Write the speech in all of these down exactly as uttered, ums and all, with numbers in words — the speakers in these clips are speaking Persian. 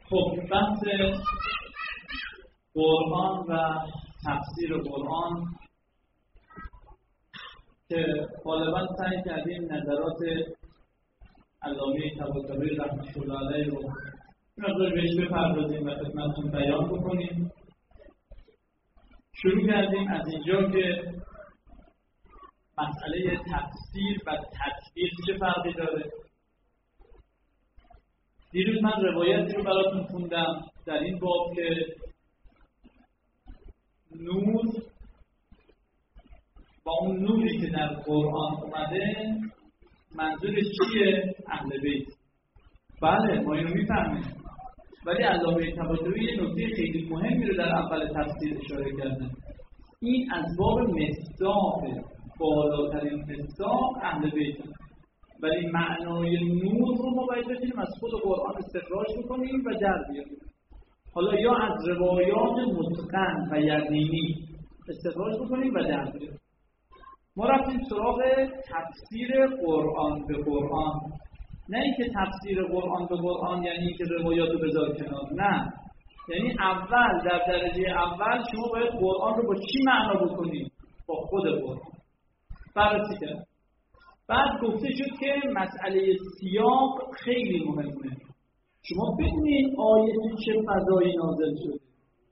خب بحث قرآن و تفسیر قرآن که غالبا سعی کردیم نظرات علامه طباطبایی رحمة الله علیه رو مقدار بهش بپردازیم و خدمتتون بیان بکنیم. شروع کردیم از اینجا که مسئله تفسیر و تطبیق چه فرقی داره. دیروز من روایتی رو براتون خوندم در این باب که نور با اون نوری که در قرآن اومده منظورش چیه؟ اهل بیت. بله ما اینو میفهمیم، ولی علامه طباطبایی یه نکته خیلی مهمی رو در اول تفسیر اشاره کردن. این از باب مصداق، بالاترین مصداق اهل بیت، ولی معنای نور رو ما باید بتونیم از خود قرآن استخراج بکنیم و در بیاریم. حالا یا از روایات متقن و یقینی استخراج بکنیم و در بیاریم. ما رفتیم سراغ تفسیر قرآن به قرآن. نه اینکه تفسیر قرآن به قرآن یعنی اینکه روایات رو بذار کنار، نه، یعنی اول در درجه اول شما باید قرآن رو با چی معنا بکنید؟ با خود قرآن بررسی کرد. بعد گفته شد که مسئله سیاق خیلی مهمه. شما بدونید آیه چه فضایی نازل شده.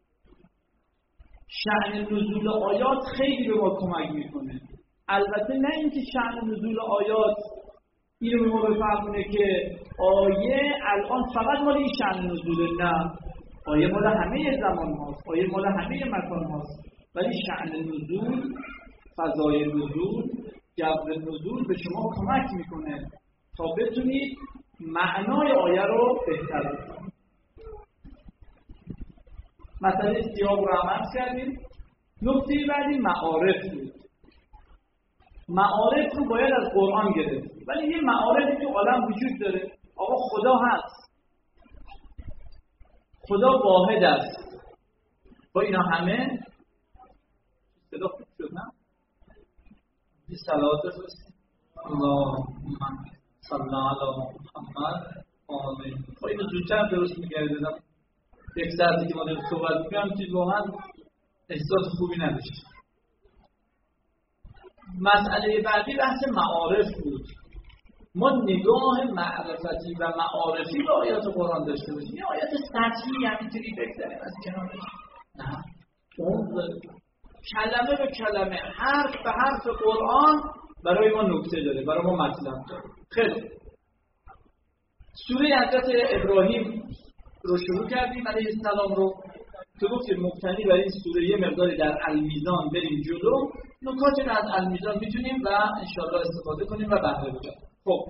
شأن نزول آیات خیلی به ما کمک میکنه. البته نه اینکه شأن نزول آیات اینو به ما بفهمونه که آیه الان فقط مال این شأن نزول، نه، آیه مال همه زمان هاست، آیه مال همه مکان هاست، ولی شأن نزول، فضای نزول، جو نزول به شما کمک میکنه تا بتونید معنای آیه رو بهتر بفهمید. مسئله سیاق رو عمل کردیم. نکته بعدی معارف بود. معارف رو باید از قرآن گرفت، ولی یه معارفی تو عالم وجود داره. آقا خدا هست، خدا واحد است. با اینا همه صدا خوب شد، نه؟ بی صلوات رسید اللهم صل علی محمد آمین. با اینو زودتر درست میگردیدم. یک ساعتی که ما داریم صحبت میکنم چیز واقعا احساس خوبی نداشت. مسئله بعدی بحث معارف بود. ما نگاه معرفتی و معارفی به آیات قرآن داشته باشیم. یه آیات سطحی همینطوری بگذاریم از کنارش، نه، اون کلمه به کلمه، حرف به حرف قرآن برای ما نکته داره، برای ما مطلب داره. خیلی سوره حضرت ابراهیم رو شروع کردیم علیه السلام رو که گفتیم مبتنی برای این سوره یه مقداری در المیزان بریم جلو، نکاتی رو از المیزان میتونیم و انشاءالله استفاده کنیم و بهره ببریم. خب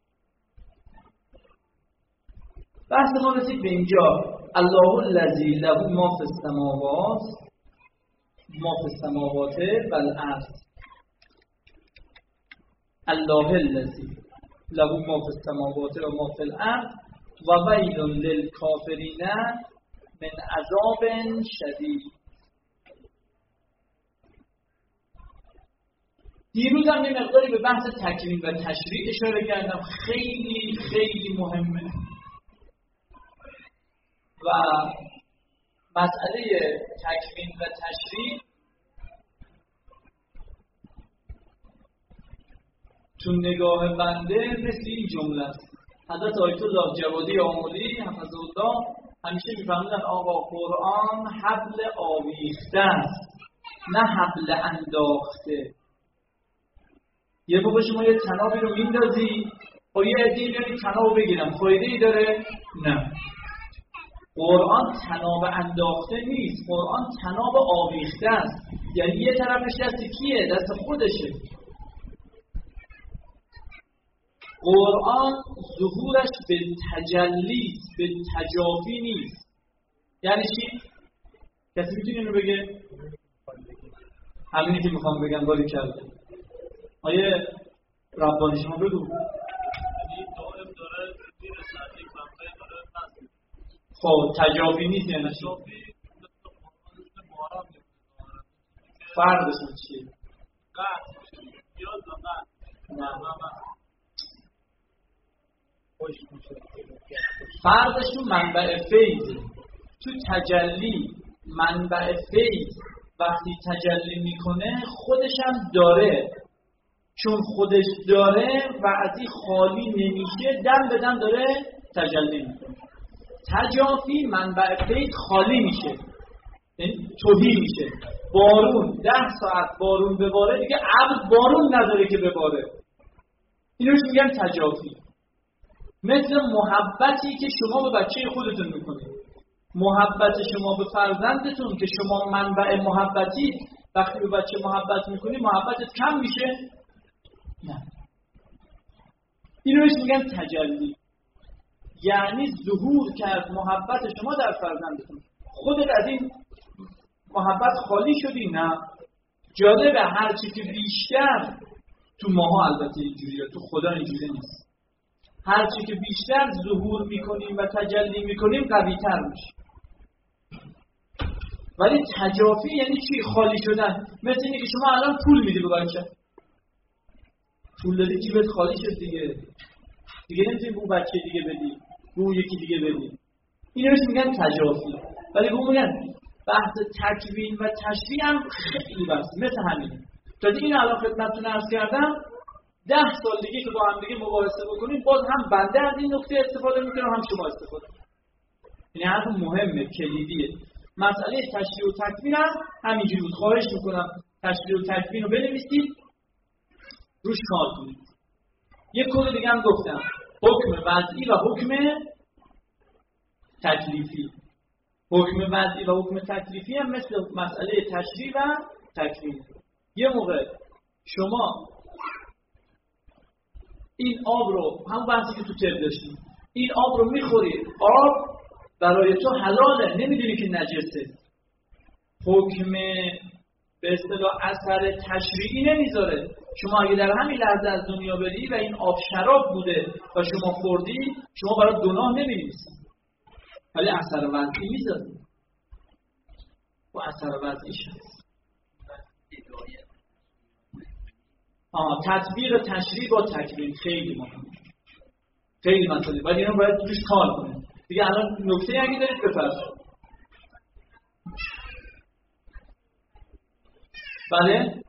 بحث ما رسید به اینجا. الله الذی له ما فی السماوات ما فی السماوات و الارض. الله الذی له ما فی السماوات و ما فی الارض و ویل للکافرین من عذاب شدید. دیروز هم یه مقداری به بحث تکوین و تشریع اشاره کردم. خیلی خیلی مهمه و مسئله تکوین و تشریع تو نگاه بنده مثل این جمله است. حضرت آیت الله جوادی آملی حفظه الله همیشه میفهمیدن آقا قرآن حبل آویخته است، نه حبل انداخته. یه موقع شما یه طنابی رو میندازی و یه عده‌ای میان طنابو بگیرن، فایده‌ای داره؟ نه. قرآن طناب انداخته نیست، قرآن طناب آویخته است. یعنی یه طرفش دست کیه؟ دست خودشه. قرآن ظهورش به تجلی، به تجافی نیست. یعنی چی؟ کسی میتونه اینو بگه؟ همینی که میخوام بگم باری کرده. آیه ربانی شما بگو. خب تجافی نیست یعنی چی؟ فرقشون چیه؟ نه فرضشون منبع فیض. تو تجلی منبع فیض وقتی تجلی میکنه خودش هم داره، چون خودش داره و از این خالی نمیشه، دم به دم داره تجلی میکنه. تجافی منبع فیض خالی میشه، یعنی تهی میشه. بارون ده ساعت بارون بباره دیگه ابر بارون نداره که بباره، اینوش میگن تجافی. مثل محبتی که شما به بچه خودتون میکنید، محبت شما به فرزندتون که شما منبع محبتی، وقتی به بچه محبت میکنی محبتت کم میشه؟ نه. اینوش میگن تجلی، یعنی ظهور کرد محبت شما در فرزندتون. خودت از این محبت خالی شدی؟ نه. جالبه هرچی که بیشتر، تو ماها البته اینجوریه، تو خدا اینجوری نیست، هرچی که بیشتر ظهور میکنیم و تجلی میکنیم قوی تر میشه. ولی تجافی یعنی چی؟ خالی شدن. مثل اینه که شما الان پول میدی به بچه، پول دادی جیبت خالی شد دیگه، دیگه نمیتونی به بچه دیگه بدی، به یکی دیگه بدی. اینو بهش میگن تجافی. ولی به میگن بحث تکوین و تشریع هم خیلی بحث مثل همین. تا دیگه این الان خدمتتون عرض کردم، ده سال دیگه که با هم دیگه مباحثه بکنیم باز هم بنده از این نکته استفاده میکنم، هم شما استفاده میکنید. این حرف مهمه، کلیدیه. مسئله تشریع و تکوین هم همینجوری بود. خواهش میکنم تشریع و تکوین رو بنویسید، روش کار کنید. یک کد دیگه هم گفتم، حکم وضعی و حکم تکلیفی. حکم وضعی و حکم تکلیفی هم مثل مسئله تشریع و تکوین. یه موقع شما این آب رو، هم بحثی که تو طب داشتیم، این آب رو میخوری، آب برای تو حلاله، نمیدونی که نجسه. حکم به اصطلاح اثر تشریعی نمیذاره. شما اگه در همین لحظه از دنیا بری و این آب شراب بوده و شما خوردی، شما برای گناه نمی‌نویسن، ولی اثر وضعی میذاره. و اثر وضعیش هست. آه تطبیق تشریع با تکوین خیلی مهمه، خیلی مسئله، ولی اینا باید توش کار کنید. دیگه الان نکته اگه دارید بفرمایید. بله؟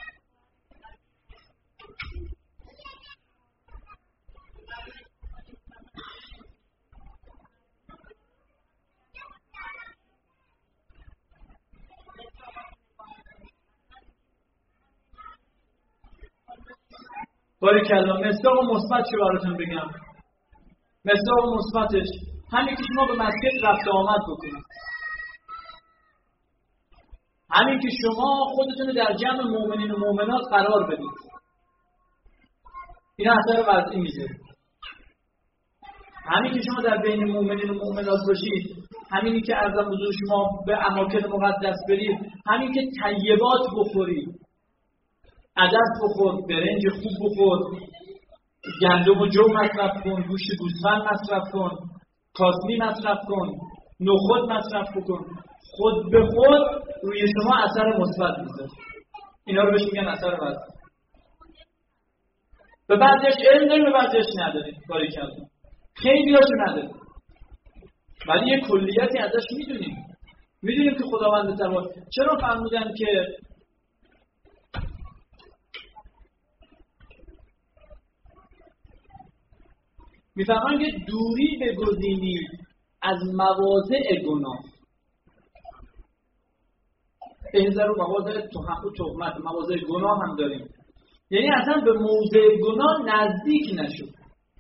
باری کلا مصداق و مثبت چه براتون بگم؟ مصداق و مثبتش همین که شما به مسجد رفت آمد بکنید، همین که شما خودتون رو در جمع مؤمنین و مؤمنات قرار بدید، این اثر وضعی میذاره. همین که شما در بین مؤمنین و مؤمنات باشید، همینی که عرضم حضور شما به اماکن مقدس برید، همین که طیبات بخورید، عدس بخور، برنج خوب بخور، گندم و جو مصرف کن، گوشت گوسفند مصرف کن، کاسمی مصرف کن، نخود مصرف بکن، خود به خود روی شما اثر مثبت میذاره. اینا رو بهش میگن اثر وضعی. به بعضیش علم داریم، به بعضیش نداریم. باریکلا خیلی هاشو نداریم، ولی یه کلیتی ازش میدونیم. میدونیم که خداوند تعالی چرا فرمودن که میفهمن که دوری بگزینید از مواضع گناه. بهذر و مواضع تهمت، مواضع گناه هم داریم، یعنی اصلا به موضع گناه نزدیک نشد.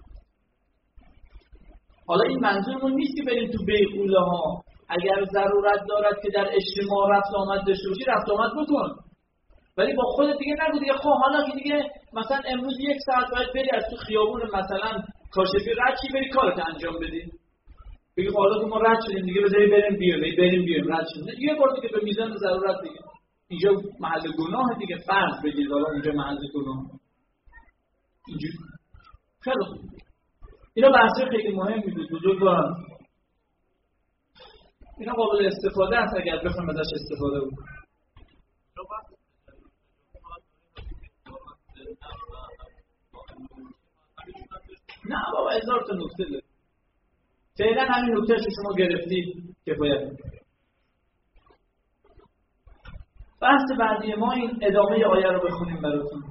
حالا این منظورمون نیست که بریم تو بیغوله ها، اگر ضرورت دارد که در اجتماع رفت آمد داشته باشی رفت آمد بکن، ولی با خودت دیگه نگو دیگه خب حالا که دیگه مثلا امروز یک ساعت باید بری از تو خیابون مثلا کاشفی رد چی بری کارت انجام بدی، بگی حالا که ما رد شدیم دیگه بذاری بریم بیایم بریم بیایم رد شدیم یه بار دیگه به میزان ضرورت دیگه. اینجا محل گناه دیگه، فرض بگید حالا اونجا محل گناه اینجوری. خیلی خوب، اینا بحث خیلی مهمی بود بزرگواران. اینا قابل استفاده است اگر بخوایم ازش استفاده بود. نه بابا هزار تا نکته داره. فعلا همین نکته که شما گرفتید کفایت. بحث بعدی ما این ادامه آیه رو بخونیم براتون.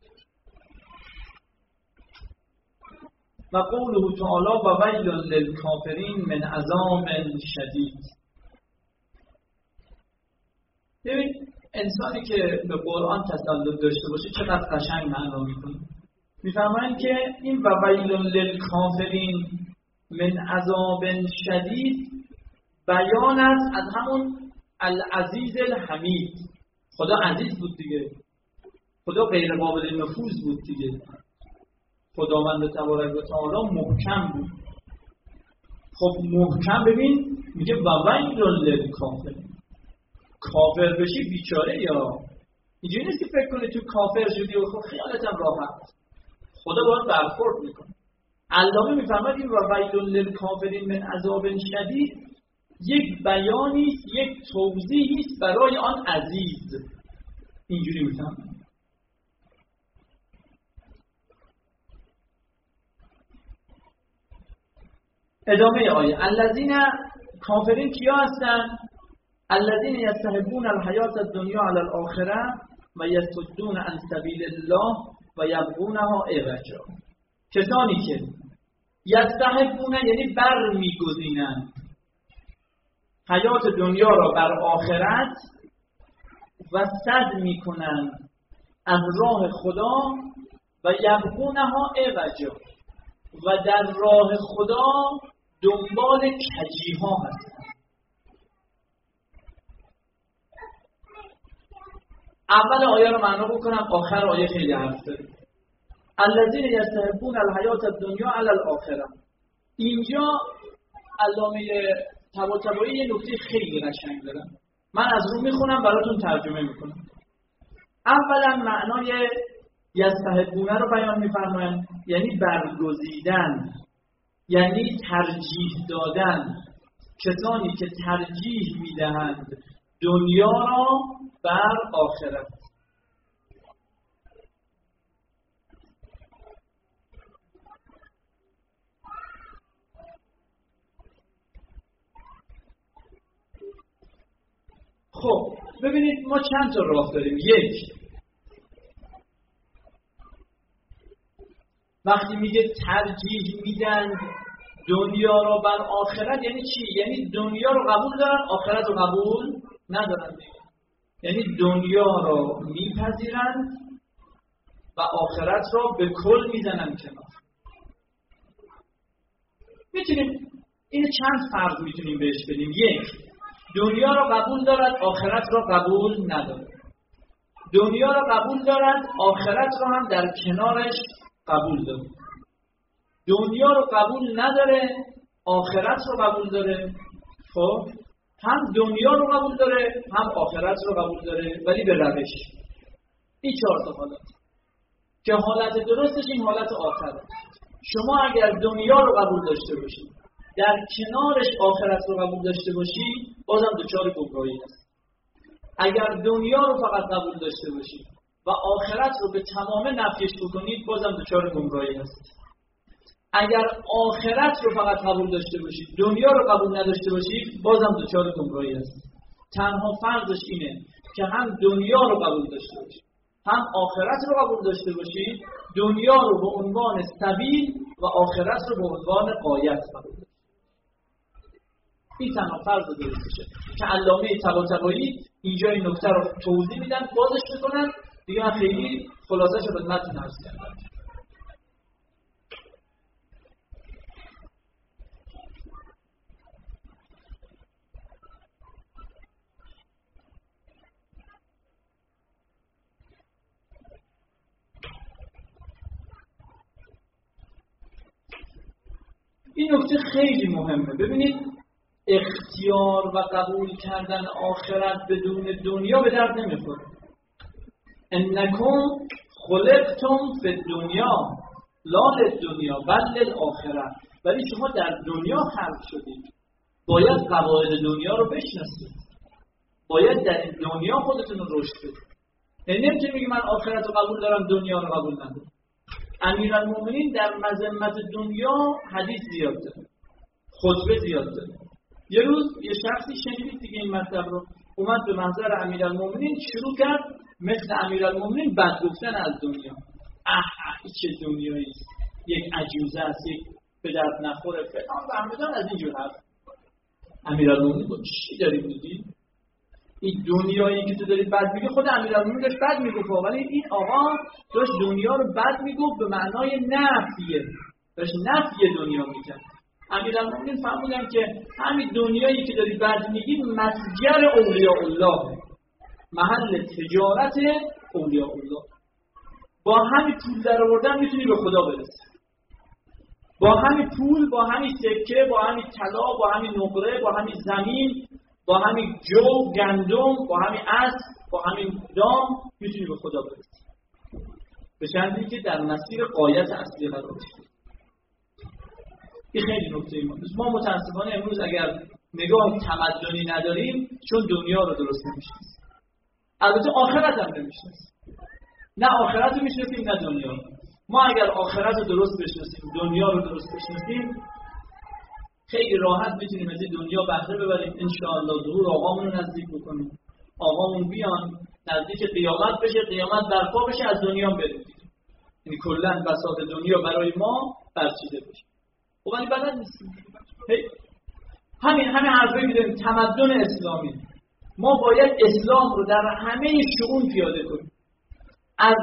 و قوله تعالی و ویل للکافرین من عذاب شدید. ببین انسانی که به قرآن تسلط داشته باشه چقدر قشنگ معنا میکنه. میفهمن که این و ویل للکافرین من عذاب شدید بیان است از همون العزیز الحمید. خدا عزیز بود دیگه، خدا غیر قابل نفوذ بود دیگه، خداوند تبارک و تعالی محکم بود. خب محکم ببین میگه و ویل للکافرین، کافر بشی بیچاره یا اینجوری نیست که فکر کنی تو کافر شدی و خب خیالتم راحت، خدا باید برخورد میکنه. علامه میفهمد این و ویل للکافرین من عذاب شدید یک بیانی است، یک توضیحی است برای آن عزیز. اینجوری میفهمم. ادامه آیه الذین کافرین کیا هستند؟ الذین یستحبون الحیات الدنیا علی الاخره و یصدون عن سبیل الله و یبغونها عوجا. کسانی که یستحبون یعنی بر میگزینند حیات دنیا را بر آخرت و صد میکنند از راه خدا و یبغونها عوجا و در راه خدا دنبال کجیها هستند. اول آیه رو معنا بکنم، آخر آیه خیلی حرف داره. الذین یستحبون الحیات الدنیا علی الاخره. اینجا علامه طباطبایی یه نکته خیلی قشنگ دارن، من از رو میخونم براتون ترجمه میکنم. اولا معنای یستحبونه رو بیان میفرمایند، یعنی برگزیدن، یعنی ترجیح دادن. کسانی که ترجیح میدهند دنیا را بر آخرت. خب ببینید ما چند تا راه داریم. یک، وقتی میگه ترجیح میدن دنیا رو بر آخرت یعنی چی؟ یعنی دنیا رو قبول دارن، آخرت رو قبول ندارن. یعنی دنیا رو میپذیرن و آخرت رو به کل میزنن کنار. میتونیم این چند فرض میتونیم بهش بدیم. یک، دنیا رو قبول دارد، آخرت رو قبول ندارد. دنیا رو قبول دارد، آخرت رو هم در کنارش قبول دارد. دنیا رو قبول نداره، آخرت رو قبول داره. خب هم دنیا رو قبول داره، هم آخرت رو قبول داره، ولی به روش. این چهار تا حالت که حالت درستش این حالت آخره. شما اگر دنیا رو قبول داشته باشید، در کنارش آخرت رو قبول داشته باشید، بازم دچار گمراهی هست. اگر دنیا رو فقط قبول داشته باشید و آخرت رو به تمام نفیش بکنید، بازم دچار گمراهی هست. اگر آخرت رو فقط قبول داشته باشید، دنیا رو قبول نداشته باشید، بازم دچار گمراهی هست. تنها فرضش اینه که هم دنیا رو قبول داشته باشید، هم آخرت رو قبول داشته باشید. دنیا رو به عنوان سبیل و آخرت رو به عنوان غایت قبول داشته. این تنها فرض درستشه که علامه طباطبایی اینجا این نکته رو توضیح میدن، بازش میکنن دیگه. من خیلی خلاصه‌اش رو خدمتتون عرض کردم. این نکته خیلی مهمه. ببینید اختیار و قبول کردن آخرت بدون دنیا به درد نمیخوره. انکم خلقتم فی الدنیا لا للدنیا بل للآخرة. ولی شما در دنیا خلق شدید، باید قواعد دنیا رو بشناسید، باید در این دنیا خودتون رو رشد بدید. یعنی نمیتونی بگی من آخرت رو قبول دارم دنیا رو قبول ندارم. امیرالمومنین در مذمت دنیا حدیث زیاد داره، خطبه زیاد داره. یه روز یه شخصی شنید دیگه این مطلب رو، اومد به محضر امیرالمومنین شروع کرد مثل امیرالمومنین بد گفتن از دنیا. اه اه چه دنیایی است، یک عجوزه است، یک به درد نخوره فلان و همدان از اینجور حرف. امیرالمومنین گفت چی داری میگی؟ این دنیایی که تو داری بد میگی، خود امیرالمومنین داشت بد میگفت، ولی این آقا داشت دنیا رو بد میگفت به معنای نفیه، داشت نفی دنیا میکرد. امیرالمومنین فهمیدن که همین دنیایی که داری بد میگی متجر اولیاء الله، محل تجارت اولیاء الله. با همین پول در آوردن میتونی به خدا برسی، با همین پول، با همین سکه، با همین طلا، با همین نقره، با همین زمین، با همین جو، گندم، با همین اسب، با همین دام میتونی به خدا برسی، به شرطی که در مسیر غایت اصلی قرار بگیری. این خیلی نکته ایمان. ما متاسفانه امروز اگر نگاه تمدنی نداریم چون دنیا رو درست نمیشناسیم. البته آخرت هم نمیشناسیم. نه آخرت رو میشناسیم نه دنیا. ما اگر آخرت رو درست بشناسیم، دنیا رو درست بشناسیم، خیلی راحت میتونیم از دنیا بهره ببریم. ان شاء الله ظهور آقامون رو نزدیک بکنیم، آقامون بیان نزدیک قیامت بشه، قیامت برپا بشه، از دنیا بریم. یعنی کلا بساط دنیا برای ما برچیده بشه. خب ولی بلد نیستیم. همین همین حرفی می‌زنیم تمدن اسلامی. ما باید اسلام رو در همه شؤون پیاده کنیم. از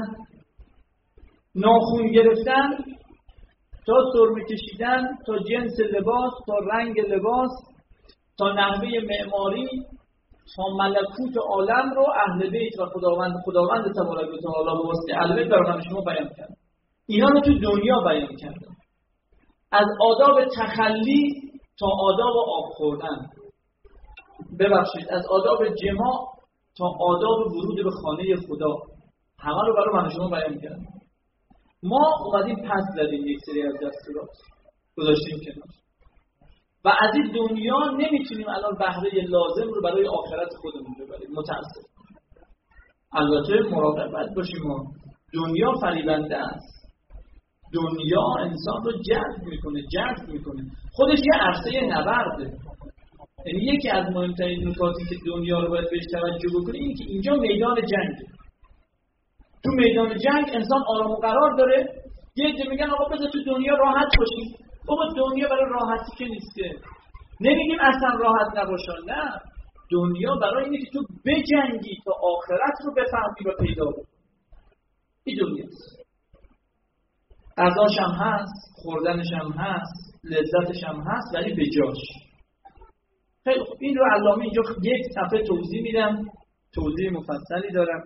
ناخن گرفتن تا سرمه کشیدن، تا جنس لباس، تا رنگ لباس، تا نحوه معماری، تا ملکوت عالم رو اهل بیت و خداوند خداوند تبارک و تعالی به واسطه اهل بیت برای شما بیان کرد. اینا رو تو دنیا بیان کرد. از آداب تخلی تا آداب آب خوردن، ببخشید از آداب جماع تا آداب ورود به خانه خدا، همه رو برای من شما بیان کردم. ما اومدیم پس زدیم یک سری از دستورات گذاشتیم کنار و از این دنیا نمیتونیم الان بهره لازم رو برای آخرت خودمون ببریم. متاسف. البته مراقب باید باشیم، ما دنیا فریبنده است. دنیا انسان رو جذب میکنه، جذب میکنه. خودش یه عرصه نبرده. یعنی یکی از مهمترین نکاتی که دنیا رو باید بهش توجه بکنه اینه که اینجا میدان جنگه. تو میدان جنگ انسان آرام و قرار داره. یه عده میگن آقا بذار تو دنیا راحت باشی. بابا دنیا برای راحتی که نیسته. نمیگیم اصلا راحت نباشن، نه. دنیا برای اینه که تو بجنگی تا آخرت رو بفهمی و پیدا کنی. این دنیاست. غذاش هم هست، خوردنش هم هست، لذتش هم هست، ولی به جاش. خیلی خوب، این رو علامه اینجا یک صفحه توضیح میدم، توضیح مفصلی دارم.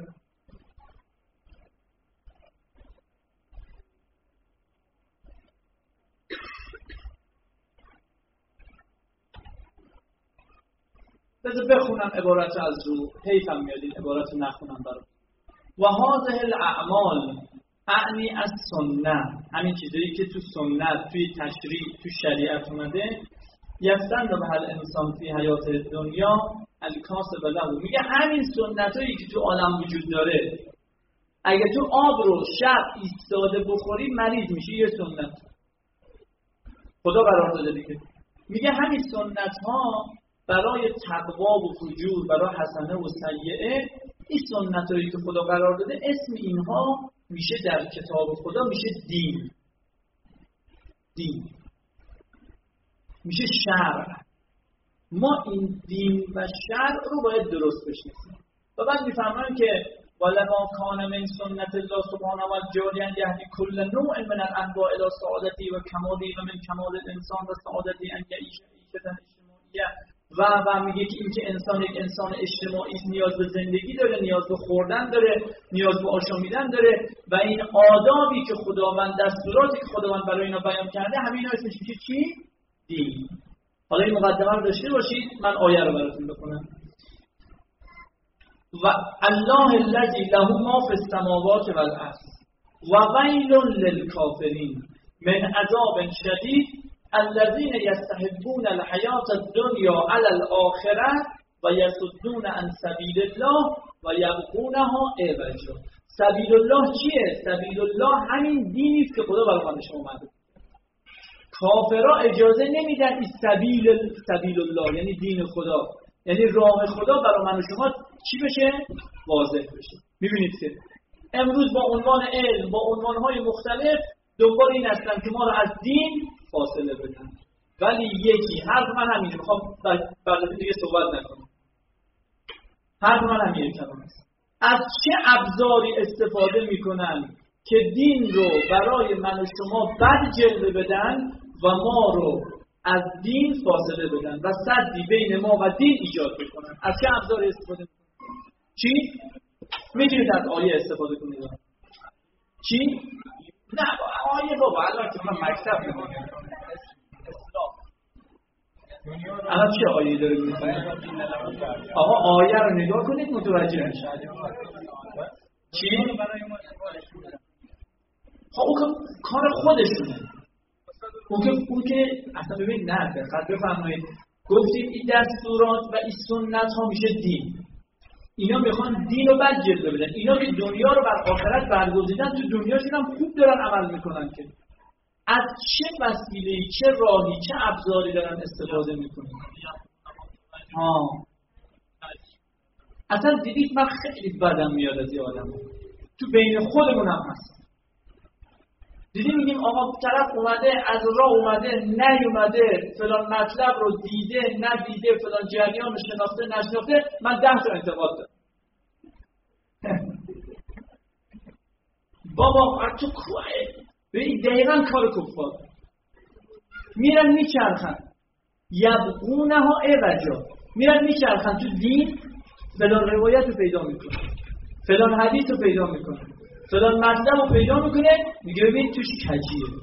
بذار بخونم عبارت از رو، حیفم میاد این عبارت رو نخونم برام. و هذه الاعمال اعنی از سنت، همین چیزایی که تو سنت، توی تشریع، تو شریعت اومده، یستن به هر انسان فی حیات دنیا الکاسب له، میگه همین سنتایی که تو عالم وجود داره، اگه تو آب رو شب ایستاده بخوری مریض میشی، یه سنت خدا قرار داده دیگه. میگه همین سنت ها برای تقوا و فجور، برای حسنه و سیئه، این سنتایی که خدا قرار داده، اسم اینها میشه در کتاب خدا میشه دین. دین میشه شرع. ما این دین و شرع رو باید درست بشناسیم. و بعد میفهمن که ولما کان من سنت الله سبحانه و جاریا یهدی کل نوع من الانواع الى سعادتی و کمالی و من کمال الانسان و سعادتی ان یعیش عیشة اجتماعیه. و و میگه که اینکه انسان یک انسان اجتماعی نیاز به زندگی داره، نیاز به خوردن داره، نیاز به آشامیدن داره و این آدابی که خداوند، دستوراتی که خداوند برای اینا بیان کرده، همین اسمش میشه چی؟ دین. حالا این مقدمه رو داشته باشید، من آیه رو براتون بخونم. و الله الذی له ما فی السماوات و الارض و ویل للکافرین من عذاب شدید الذين يستحبون الحياة الدنيا على الآخرة و يصدون عن سبيل الله و يبغونها عوجا. سبیل الله چیه؟ سبیل الله همین دینی است که خدا برای من شما اومده. کافرها اجازه نمیدن این سبیل سبیل الله یعنی دین خدا، یعنی راه خدا برای من و شما چی بشه؟ واضح بشه. میبینید که امروز با عنوان علم با عنوانهای مختلف دنبال این هستن که ما رو از دین فاصله بدن. ولی یکی حرف من همینه، میخوام بعد دیگه صحبت نکنم. حرف من همینه کلام است. از چه ابزاری استفاده میکنن که دین رو برای من و شما بد جلوه بدن و ما رو از دین فاصله بدن و سدی بین ما و دین ایجاد بکنن؟ از چه ابزاری استفاده میکنن؟ چی؟ میتونید از آیه استفاده کنید. چی؟ نه آیه بابا الان که من مکتب نمیگم. الان چه آیه داره میخونید؟ آقا آیه رو نگاه کنید متوجه میشید. چی؟ خب اون کار خودشونه. اون که اون که اصلا ببینید نه دقت بفرمایید، گفتیم این دستورات و این سنت ها میشه دین. اینا میخوان دین رو بد جلوه بدن. اینا که دنیا رو بر آخرت برگزیدن تو دنیاشون هم خوب دارن عمل میکنن که از چه وسیله‌ای چه راهی چه ابزاری دارن استفاده میکنن. ها اصلا دیدید من خیلی بدم میاد از این آدم تو بین خودمون هم هست. دیدی میگیم آقا طرف اومده از راه اومده نیومده فلان مطلب رو دیده ندیده فلان جریان رو شناخته نشناخته، من ده تا انتقاد دارم. بابا تو کوه ببین دقیقا کار کفار میرن میچرخن یبغونه ها عوجا، میرن میچرخن تو دین فلان روایت رو پیدا میکنه فلان حدیث رو پیدا میکنه فلان مطلب رو پیدا میکنه، میگه ببین توش کجیه.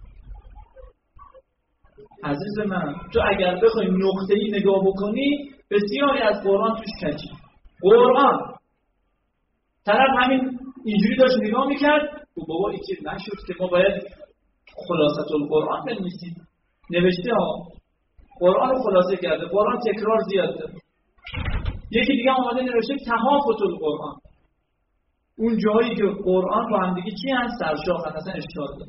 عزیز من تو اگر بخوای نقطه‌ای نگاه بکنی بسیاری از قرآن توش کجیه. قرآن طرف همین اینجوری داشت نگاه میکرد و بابا این که نشد که ما باید خلاصه القرآن بنویسیم. نوشته ها قرآن رو خلاصه کرده، قرآن تکرار زیاد داره. یکی دیگه اومده نوشته تهافت القرآن، اون جایی که قرآن با هم دیگه چی هست؟ سرشاخ هست، اصلا اشکال داره.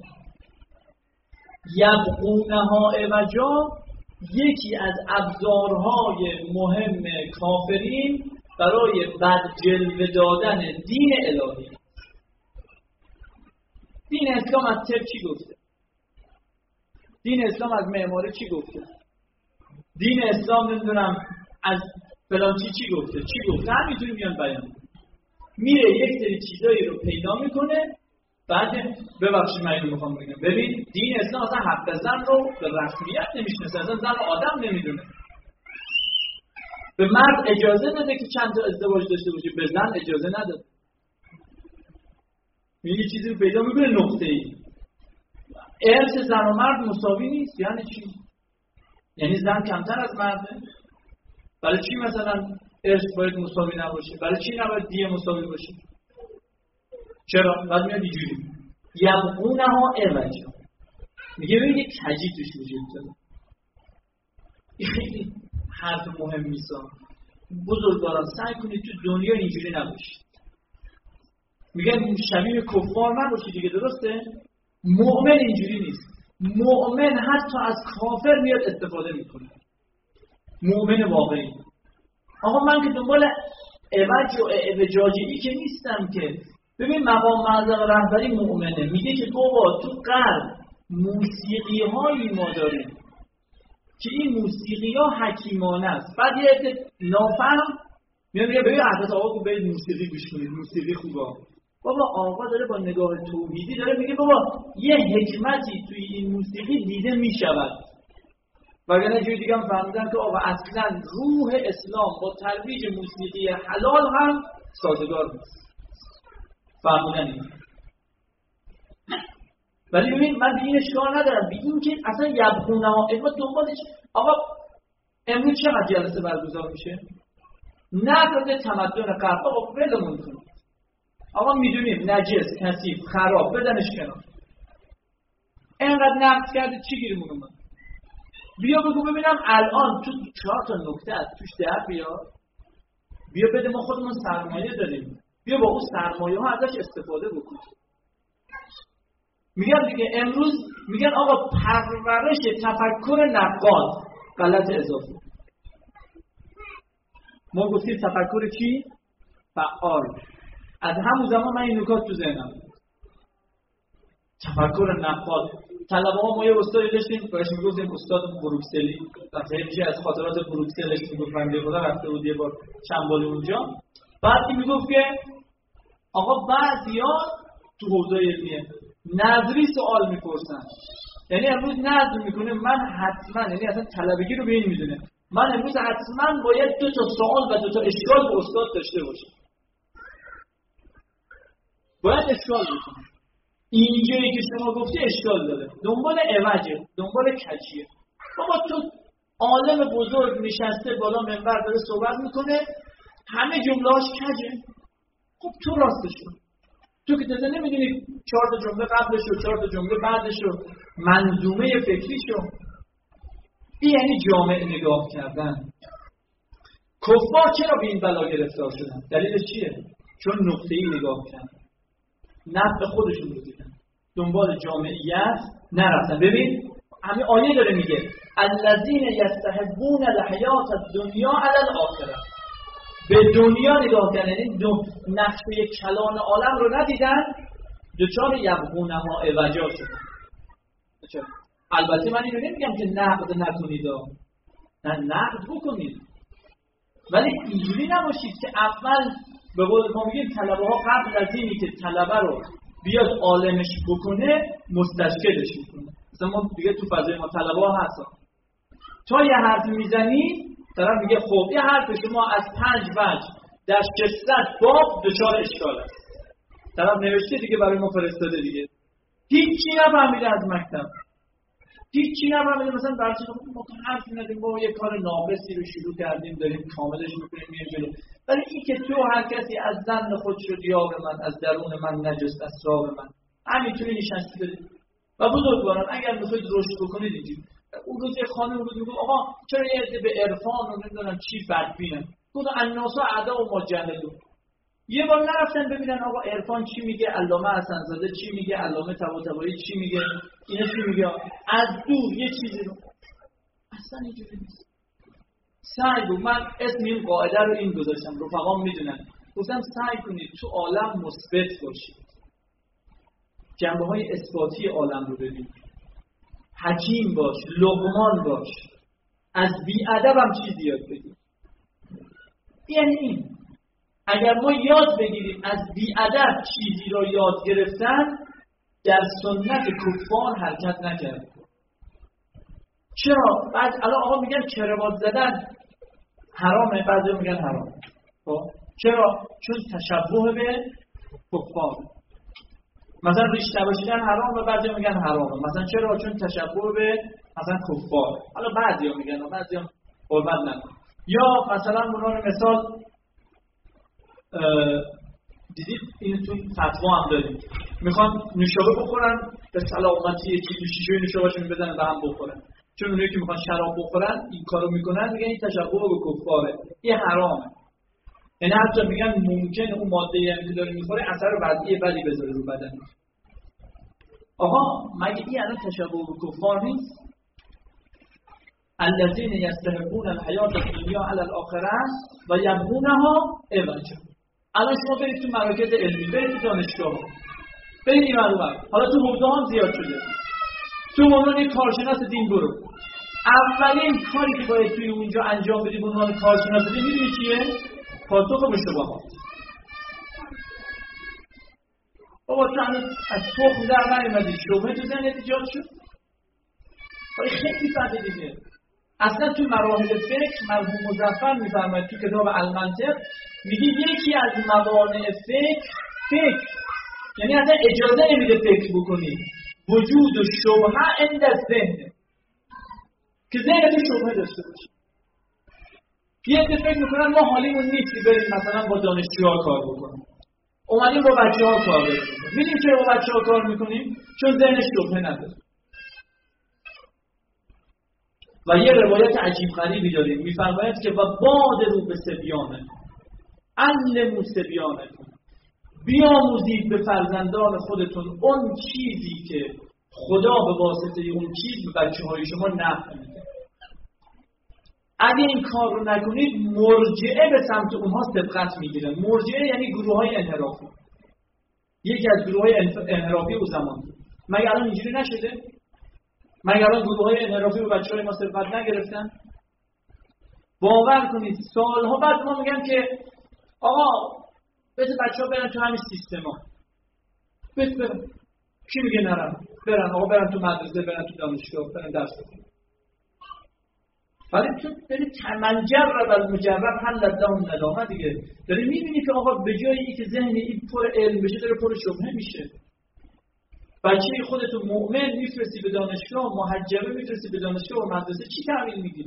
یبغونها عوجا یکی از ابزارهای مهم کافرین برای بد جلوه دادن دین الهی. دین اسلام از طب چی گفته؟ دین اسلام از معماری چی گفته؟ دین اسلام نمیدونم از فلان چی چی گفته؟ چی گفته؟ همینطوری میان بیان. میره یک سری چیزایی رو پیدا میکنه، بعد ببخشید من اینو میخوام بگم ببین دین اسلام اصلا حق زن رو به رسمیت نمیشناسه، اصلا زن رو آدم نمیدونه. به مرد اجازه داده که چند تا ازدواج داشته باشه، به زن اجازه نداده. یه چیزی رو پیدا میکنه نقطه‌ای. ارث زن و مرد مساوی نیست. یعنی چی؟ یعنی زن کمتر از مرده؟ برای چی مثلا ارث باید مساوی نباشه؟ برای چی نباید دیه مساوی باشه؟ چرا؟ بعد میاد اینجوری یبغونها عوجا، میگه ببین یک کجی توش وجود داره. این خیلی حرف مهم نیست. بزرگواران سعی کنید تو دنیا اینجوری نباشید. میگن شبیه کفار نباشید دیگه، درسته؟ مؤمن اینجوری نیست. مؤمن حتی از کافر میاد استفاده میکنه. مؤمن واقعی. آقا من که دنبال عوج و اعوجاجی که نیستم که. ببین مقام معظم رهبری مؤمنه، میگه که بابا تو غرب موسیقی هایی ما داریم که این موسیقی ها حکیمانه است. بعد یه عده نافهم میاد میگه ببین حضرت آقا که برید موسیقی گوش کنید، موسیقی خوبه. بابا آقا داره با نگاه توحیدی داره میگه بابا یه حکمتی توی این موسیقی دیده میشود. وگرنه جوری دیگه هم فهمیدن که آقا اصلا روح اسلام با ترویج موسیقی حلال هم سازگار نیست. فهمیدن این. ولی ببین من به این اشکال ندارم، به این که اصلا یبغونه ها اما دنبالش. آقا امروز چقدر جلسه برگزار میشه؟ نقد تمدن غرب. آقا ولمون کن. آقا میدونیم نجس، کثیف، خراب، بدنش کنار. اینقدر نقد کرده چی گیرمون اومد؟ بیا بگو ببینم الان تو چهار تا نکته از توش در بیا. بیا بده ما خودمون سرمایه داریم. بیا با اون سرمایه ها ازش استفاده بکن. میگن دیگه امروز میگن آقا پرورش تفکر نقاد غلط اضافه. ما گفتیم تفکر چی؟ فعال. از همون زمان من این نکات تو ذهنم. تفکر نقاد. طلبه ها ما یه استادی داشتیم بهش میگفتیم استاد بروکسلی. دفعه پیش از خاطرات بروکسلش میگفت بنده خدا رفته بود یه بار چند بار اونجا. بعد میگفت که آقا بعضیا تو حوزه علمیه نظری سوال میپرسن. یعنی امروز نظر میکنه من حتما، یعنی اصلا طلبگی رو به این میدونه من امروز حتما باید دو تا سوال و دو تا اشکال به استاد داشته باشم. باید اشکال بکنم. اینجایی که شما گفتی اشکال داره. دنبال عوجه، دنبال کجیه. بابا تو عالم بزرگ نشسته بالا منبر داره صحبت میکنه، همه جمله‌اش کجه. خب تو راستش کن. تو که تازه نمیدونی چهار تا جمله قبلش و چهار تا جمله بعدش و منظومه فکریشو. این یعنی جامع نگاه کردن. کفار چرا به این بلا گرفتار شدن؟ دلیلش چیه؟ چون نقطه‌ای نگاه کردن. نفع خودشون رو دیدن. دنبال جامعیت نرفتن. ببین همین آیه داره میگه الذین یستحبون الحیات الدنیا علی الاخره. به دنیا نگاه کردن، یعنی نقشه کلان عالم رو ندیدن، دچار یبغونها عوجا شدن. البته من اینو نمیگم که نقد نکنید، نه نقد بکنید، ولی اینجوری نباشید که اول به قول ما میگیم طلبه ها قبل از اینی که طلبه رو بیاد عالمش بکنه مستشکلش میکنه. مثلا ما دیگه تو فضای ما طلبه ها هستن، تا یه حرف میزنی طرف میگه خب یه حرف شما از پنج وجه در ششصد باب دچار اشکال است. طرف نوشته دیگه برای ما فرستاده دیگه، هیچی نفهمیده از مکتب، هیچی نفهمیده. مثلا برچه ما حرف ندیم، ما یه کار ناقصی رو شروع کردیم داریم کاملش میکنیم میه جلو. ولی این که تو هر کسی از ظن خود شد یار من، از درون من نجست اسرار من، همینطوری نشستی دارید. و بزرگواران اگر میخواید رشد بکنید اینجوری. اون روز یه خانم بود میگه آقا چرا یه عده به عرفان و نمیدونم چی بدبینن؟ گفت الناس اعدا و مجلدون. یه بار نرفتن ببینن آقا عرفان چی میگه، علامه حسن‌زاده چی میگه، علامه طباطبایی چی میگه، اینا چی میگه، از دور یه چیزی رو. اصلا اینجوری نیست. سعی بود، من اسم این قاعده رو این گذاشتم، رفقام میدونن، گفتم سعی کنید تو عالم مثبت باشید، جنبه های اثباتی عالم رو ببینید، حکیم باش، لقمان باش، از بی‌ادب هم چیزی یاد بگیر. یعنی این اگر ما یاد بگیریم از بی‌ادب چیزی را یاد گرفتن، در سنت کفار حرکت نکرد. چرا؟ بعد الان آقا میگن کراوات زدن حرامه، بعضی میگن حرام. خب چرا؟ چون تشبه به کفار. مثلا ریش تراشیدن حرام و بعضی میگن حرامه. مثلا چرا؟ چون تشبه به مثلا کفار. حالا بعضیا میگن و بعضیا حرمت نکن. یا مثلا منون مثال دیدید این تو فتوا هم داریم، میخوان نوشابه بخورن به سلامتی یکی شیشه نوشابهشون بزنن به هم بخورن، چون اونایی که میخوان شراب بخورن این کارو میکنن، میگن این تشبه به کفاره، این حرامه. یعنی حتی میگن ممکنه اون ماده‌ای که داره میخوره اثر وضعی بدی بذاره رو بدن. آقا مگه این الان تشبه به کفار نیست؟ الذین یستحبون الحیات الدنیا علی الاخره و یبغونها عوجا. الان شما برید تو مراکز علمی، برید تو دانشگاه، برید این ور، حالا تو حوزه هم زیاد شده، تو عنوان یک کارشناس دین برو، اولین کاری که باید توی اونجا انجام بدی به عنوان کارشناس دین میدونی چیه؟ پاسخ به شبهات. بابا تو هنوز از تخم در نیومدی، شبهه تو ذهنت ایجاد شد، ولی خیلی بده دیگه. اصلا تو مراحل فکر مرحوم مظفر میفرماید تو کتاب المنطق، میگه یکی از موانع فکر فکر، یعنی اصلا اجازه نمیده فکر بکنی، وجود و شبهه عند الذهن، که ذهن تو شبهه داشته باشه. یه عده فکر میکنن ما حالیمون نیست که بریم مثلا با دانشجوها کار بکنیم، اومدیم با بچه‌ها کار بکنیم. میدونیم چرا با بچه‌ها کار میکنیم؟ چون ذهنش شبهه نداره. و یه روایت عجیب غریبی داریم، میفرماید که و باد رو به سبیانه علمو سبیانه، بیاموزید به فرزندان خودتون اون چیزی که خدا به واسطه اون چیز به بچه‌های شما نفع میده. اگه این کار رو نکنید مرجعه به سمت اونها سبقت میگیرن. مرجعه یعنی گروه‌های انحرافی. یکی از گروه‌های انحرافی اون زمان. مگه الان اینجوری نشده؟ مگه الان گروه‌های انحرافی به بچه‌های ما سبقت نگرفتن؟ باور کنید سالها بعد ما میگن که آقا بذار بچه‌ها برن تو همین سیستما. بذار برن. کی میگه نرم؟ برن آقا برن تو مدرسه، برن تو دانشگاه، برن درس بخونن. ولی تو داری تمنجر و المجرب حل لهم ندامه دیگه. داری میبینی که آقا به جای این که ذهن این پر علم بشه داره پر شبهه میشه. بچه خودتو مؤمن میفرستی به دانشگاه، محجبه میفرستی به دانشگاه و مدرسه، چی تحویل میگیری؟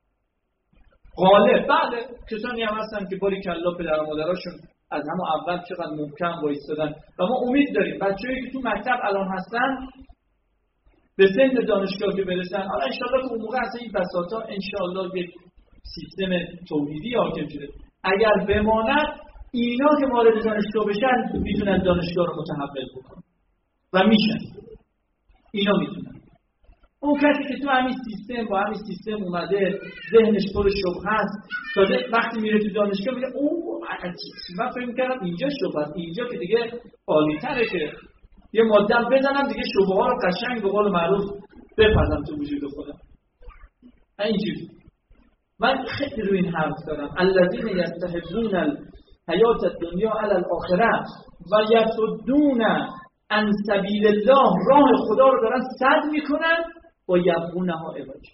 غالب بله کسانی هم هستن که باری کلا پدر و مادراشون از همون اول چقدر محکم وایستادن و ما امید داریم بچه‌ای که تو مکتب الان هستن به سن دانشگاه که برسن، حالا انشالله که اون موقع اصلا این بساطا انشالله یک سیستم توحیدی حاکم شده، اگر بماند اینا که وارد دانشگاه بشن میتونن دانشگاه رو متحول بکنن و میشن، اینا میتونن. اون کسی که تو همین سیستم با همین سیستم اومده ذهنش پر شبهه است، تازه وقتی میره تو دانشگاه میگه اوه من فکر می‌کردم اینجا شبهه است، اینجا که دیگه عالی‌تره که یه ماده بزنم دیگه شبهه ها رو قشنگ به قول معروف بپزم تو وجود خودم. اینجوری من خیلی روی این حرف دارم. الذین یستحبون الحیات الدنیا علی الاخره و یصدون عن سبیل الله، راه خدا رو دارن سد میکنن و یبغونها عوجا.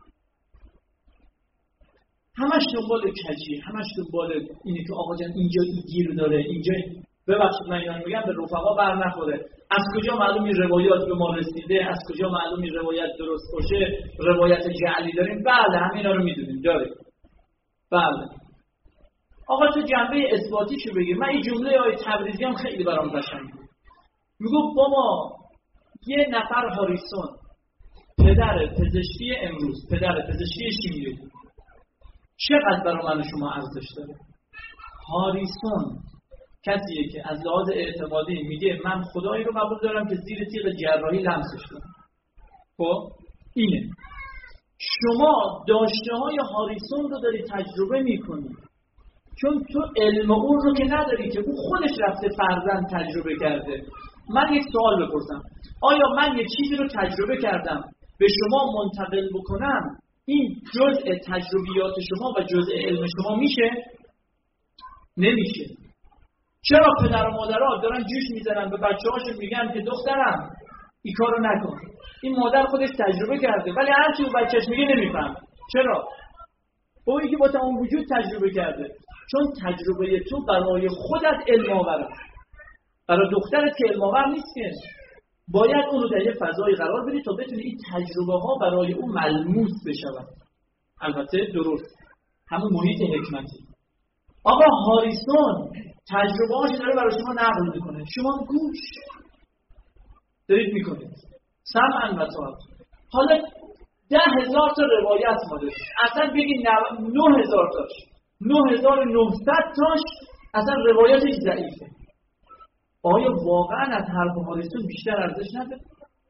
همش دنبال کجی، همش دنبال اینه که آقا جان اینجا این گیر داره، اینجا ببخشید من اینا میگم به رفقا بر نخوره. از کجا معلوم این روایات به ما رسیده؟ از کجا معلوم این روایت درست باشه؟ روایت جعلی داریم؟ بله همینا رو میدونیم داریم. بله آقا تو جنبه اثباتیشو بگیر. من این جمله آیه تبریزی هم خیلی برام قشنگه. میگو بابا یه نفر هاریسون پدر پزشکی امروز، پدر پزشکی شیمیایی، چقدر برای من و شما ارزش داره؟ هاریسون کسیه که از لحاظ اعتقادی میگه من خدایی رو قبول دارم که زیر تیغ جراحی لمسش کنم. خب اینه. شما داشته های هاریسون رو داری تجربه میکنی چون تو علم اون رو که نداری که اون خودش رفته فرزند تجربه کرده. من یک سوال بپرسم، آیا من یک چیزی رو تجربه کردم به شما منتقل بکنم این جزء تجربیات شما و جزء علم شما میشه؟ نمیشه. چرا پدر و مادرها دارن جوش میزنن به بچه‌هاشون میگن که دخترم این کارو نکن؟ این مادر خودش تجربه کرده ولی هر چی اون بچه‌ش میگه نمیفهمه. چرا؟ اونی که با تمام وجود تجربه کرده. چون تجربه تو برای خودت علم آوره، برای دخترت که علم آور نیست که. باید اون رو در یه فضایی قرار بدی تا بتونی این تجربه ها برای اون ملموس بشود. البته درست همون محیط حکمتی. آقا هاریسون تجربه هاش داره برای شما نقل میکنه، شما گوش دارید میکنید سمعا و طاعت. حالا ده هزار تا روایت ما داریم، اصلا بگید نه هزار تاش نه هزار و نهصد تاش اصلا روایتش ضعیفه. آیا واقعا از حرف هاریسون بیشتر ارزش نداره؟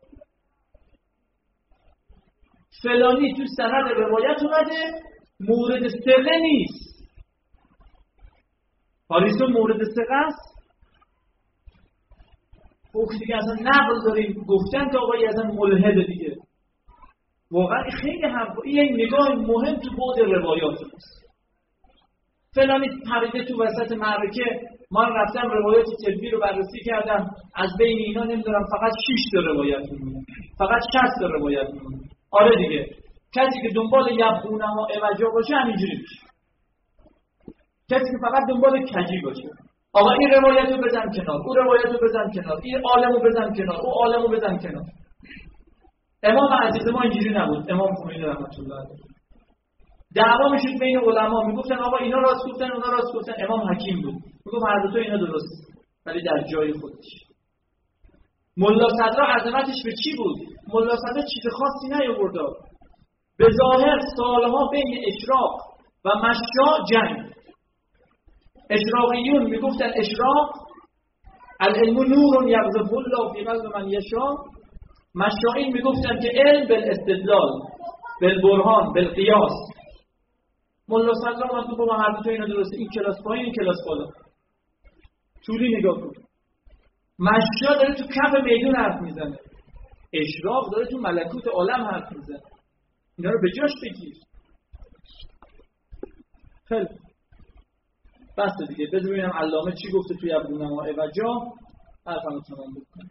فلانی تو سند روایت اومده مورد ثقه نیست، هاریسون مورد ثقه است. خب دیگه اصلا نقل داریم گفتن که آقایی اصلا ملحد دیگه. واقعا خیلی هم این یک نگاه مهم تو بعد روایات است. فلانی پریده تو وسط معرکه، من رفتم روایات طبی رو بررسی کردم، از بین اینا نمیدونم فقط شش تا روایت میمونه، فقط شصت تا روایت میمونه. آره دیگه کسی که دنبال یبغونها عوجا باشه همینجوری میشه. کسی که فقط دنبال کجی باشه، آقا این روایت رو بزن کنار، اون روایت رو بزن کنار، این عالم رو بزن کنار، اون عالم رو بزن کنار. امام عزیز ما اینجوری نبود. امام خمینی رحمت الله علیه دعوا میشد بین علما، میگفتن آقا اینا راست گفتن اونا راست گفتن. امام حکیم بود، میگفت هر دو تا اینا درست ولی در جای خودش. ملا صدرا عظمتش به چی بود؟ ملا صدرا چیز خاصی نیاورد. به ظاهر سالها بین اشراق و مشاء جنگ. اشراقیون میگفتن اشراق العلم نور یقذف الله فی قلب من یشاء. مشایخ میگفتن که علم بالاستدلال، بالبرهان، بالقیاس. ملا صدرا من تو با هر دو اینا درسته، این کلاس پایین این کلاس بالا. طولی نگاه کن. مشایخ داره تو کف میدون حرف میزنه، اشراق داره تو ملکوت عالم حرف میزنه. اینا رو به جاش بگیر. خیلی بس دیگه. بذار ببینم علامه چی گفته توی ابوالنما عوجا، حرفمو تمام بکنم.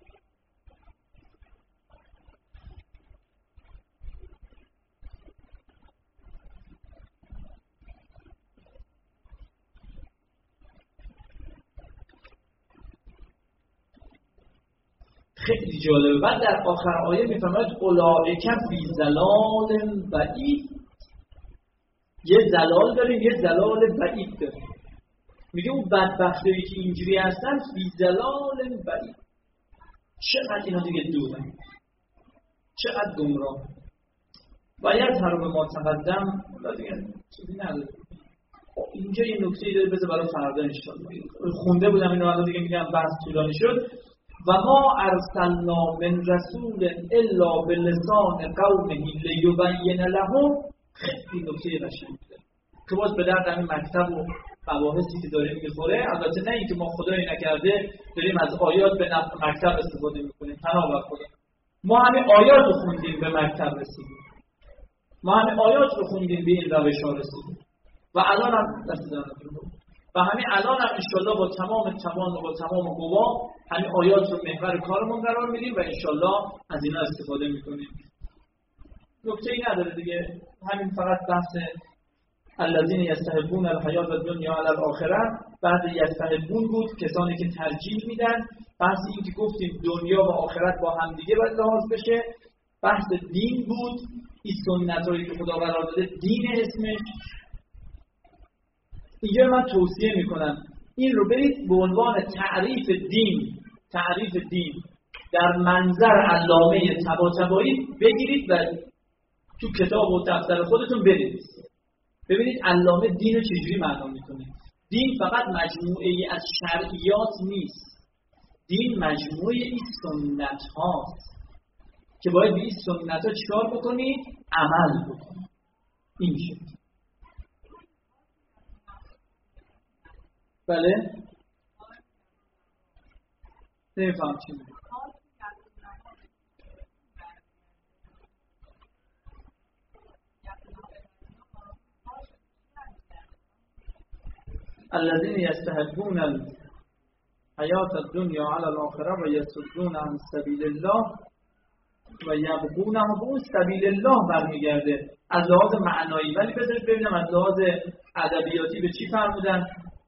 خیلی جالبه. بعد در آخر آیه میفرماید اولئک فی ضلال بعید. یه ضلال داریم، یه ضلال بعید داریم. میگه اون بدبختایی که اینجوری هستن فی ضلال بعید. چقدر اینا دیگه دورن، چقدر گمراه. باید حرم ما تقدم دیگه چیزی نداره. اینجا یه نکته داره، بذار برای فردا انشالله. خونده بودم اینو، الان دیگه میگم بحث طولانی شد. و ما ارسلنا من رسول الا بلسان قومه لیبین لهم. خیلی نکته قشنگه که باز به درد همین مکتب و مباحثی که داریم میخوره. البته نه اینکه ما خدایی نکرده داریم از آیات به مکتب استفاده میکنیم، پناه بر خدا. ما همه آیات رو خوندیم به مکتب رسیدیم، ما همه آیات رو خوندیم به این روش ها رسیدیم و الان هم دست در و همین الان هم انشالله با تمام توان و با تمام قوا همین آیات رو محور کارمون قرار میدیم و انشالله از اینا استفاده میکنیم. نکته ای نداره دیگه، همین فقط بحث الذین یستحبون الحیات الدنیا علی الاخره. بعد یستحبون بود کسانی که ترجیح میدن. بحث این که گفتیم دنیا و آخرت با هم دیگه باید لحاظ بشه. بحث دین بود، این سنتایی که خدا قرار داده دین اسمش. اینجا من توصیه میکنم این رو برید به عنوان تعریف دین، تعریف دین در منظر علامه طباطبایی بگیرید و تو کتاب و دفتر خودتون بنویسید. ببینید علامه دین رو چجوری معنا میکنه. دین فقط مجموعه ای از شرعیات نیست، دین مجموعه ای سنت هاست که باید به این سنت ها چیکار بکنید؟ عمل بکنید. این شد. بله؟ نمیفهم چی میگه. الذين يستحبون الحياة الدنيا على الآخرة و يصدون عن سبيل الله و یبغونه به اون سبیل الله برمیگرده از لحاظ معنایی. ولی بذارید ببینم از لحاظ ادبیاتی به چی فرمودن.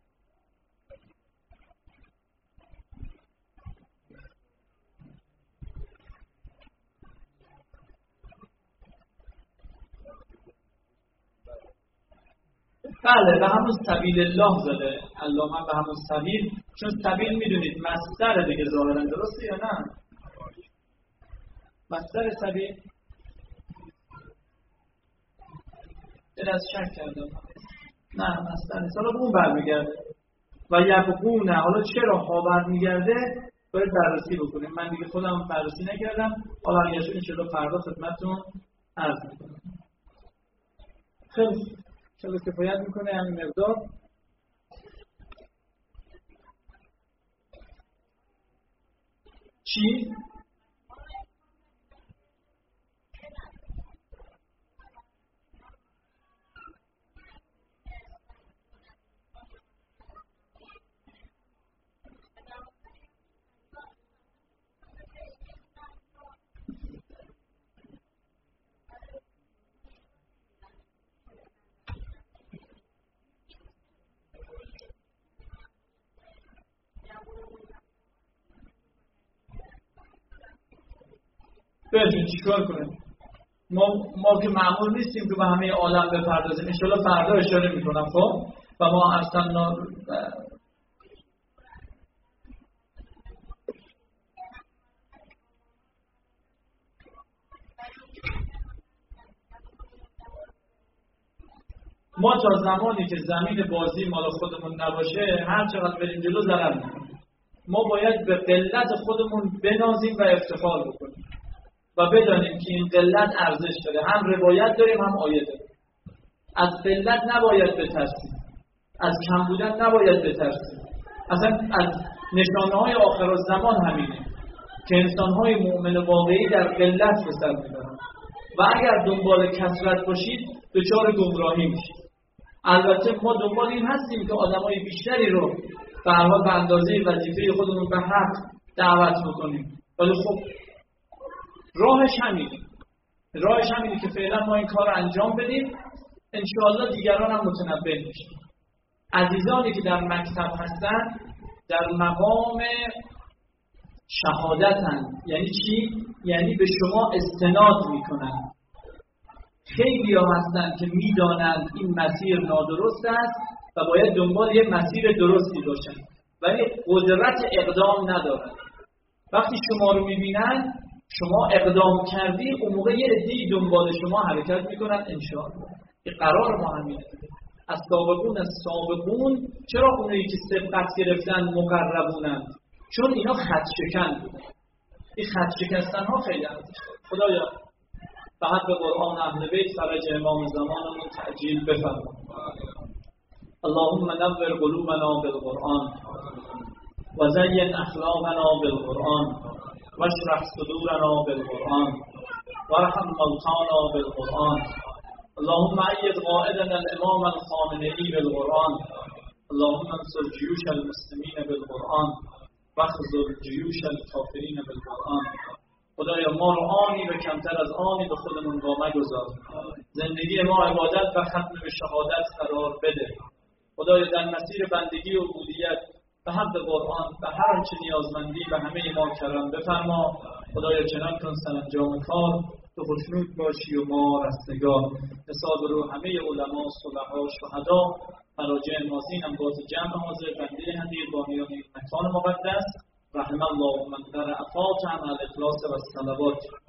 بله به همون سبیل الله زده علامه، به همون سبیل، چون سبیل میدونید مصدر دیگه ظاهرا، درسته یا نه؟ مصدر سبیل این از شک کردم، نه مصدر نیست. حالا به اون برمیگرده و یبغونه. حالا چرا ها برمیگرده باید بررسی بکنیم. من دیگه خودم بررسی نکردم، حالا اگر شد انشاءالله فردا خدمتتون عرض میکنم. خیلی چرا کفایت میکنه همین مقدار. چی؟ بریم چیکار کنیم؟ ما ما که معمول نیستیم که به همه عالم بپردازیم. ان شاءالله فردا اشاره میکنم. خب و ما ارسلنا ما تا زمانی که زمین بازی مال خودمون نباشه هر چقدر بریم جلو ضرر میکنیم. ما باید به قلت خودمون بنازیم و افتخار بکنیم و بدانیم که این قلت ارزش داره. هم روایت داریم هم آیه داریم. از قلت نباید بترسیم، از کم بودن نباید بترسیم. اصلا از نشانه‌های آخرالزمان همینه که انسان‌های مؤمن واقعی در قلت به سر میبرن و اگر دنبال کثرت باشید دچار گمراهی میشید. البته ما دنبال این هستیم که آدمای بیشتری رو به هر حال به اندازه وظیفه خودمون به حق دعوت بکنیم، ولی خب راهش همینه. راهش همینه که فعلا ما این کار رو انجام بدیم، انشاءالله دیگران هم متنبه میشن. عزیزانی که در مکتب هستن در مقام شهادتن. یعنی چی؟ یعنی به شما استناد میکنن. خیلی ها هستن که میدانند این مسیر نادرست است و باید دنبال یه مسیر درستی باشن ولی قدرت اقدام ندارن. وقتی شما رو میبینن شما اقدام کردی، اون موقع یه عده‌ای دنبال شما حرکت میکنن انشاءالله. این قرار ما همینه. از سابقون از سابقون، چرا اونایی که سبقت گرفتن مقربونند؟ چون اینا خط شکن بودن. این خط شکستن ها خیلی ارزش داره. خدایا به حق قرآن اهل بیت فرج امام زمانمون تعجیل بفرما. اللهم نور قلوبنا بالقرآن و زین اخلاقنا بالقرآن و اشرح صدورنا بالقرآن و ارحم موتانا بالقرآن. اللهم أيد قائدنا الإمام الخامنئي بالقرآن. اللهم انصر جيوش المسلمين بالقرآن واخذل جيوش الكافرين بالقرآن. خدایا ما رو آنی به کمتر از آنی به خودمون با مگذار. زندگی ما عبادت و ختم به شهادت قرار بده. خدایا در مسیر بندگی و عبودیت به حق قرآن و هر آنچه نیازمندی به همه ما کرم بفرما. خدایا چنان کن سرانجام کار تو خوشنود باشی و ما رستگار. حساب رو همه علما، صلحا، شهدا، مراجع نازین، امواج جمع حاضر، بنده حقیر بانیان این مکان مقدس، رحم الله من در افات عمل اخلاص و الصلوات.